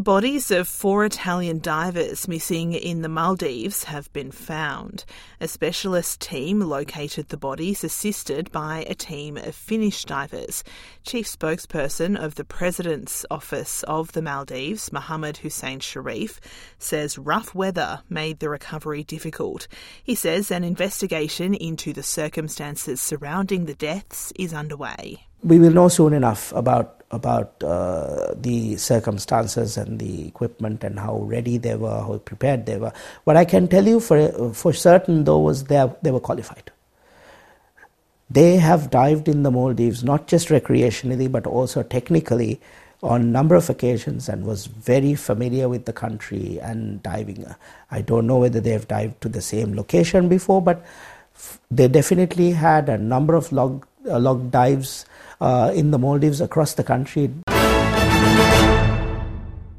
bodies of 4 Italian divers missing in the Maldives have been found. A specialist team located the bodies, assisted by a team of Finnish divers. Chief spokesperson of the President's Office of the Maldives, Mohammed Hussein Sharif, says rough weather made the recovery difficult. He says an investigation into the circumstances surrounding the deaths is underway. We will know soon enough about the circumstances and the equipment and how ready they were, how prepared they were. What I can tell you for certain, though, was they were qualified. They have dived in the Maldives, not just recreationally, but also technically on a number of occasions, and was very familiar with the country and diving. I don't know whether they have dived to the same location before, but they definitely had a number of log dives in the Maldives across the country.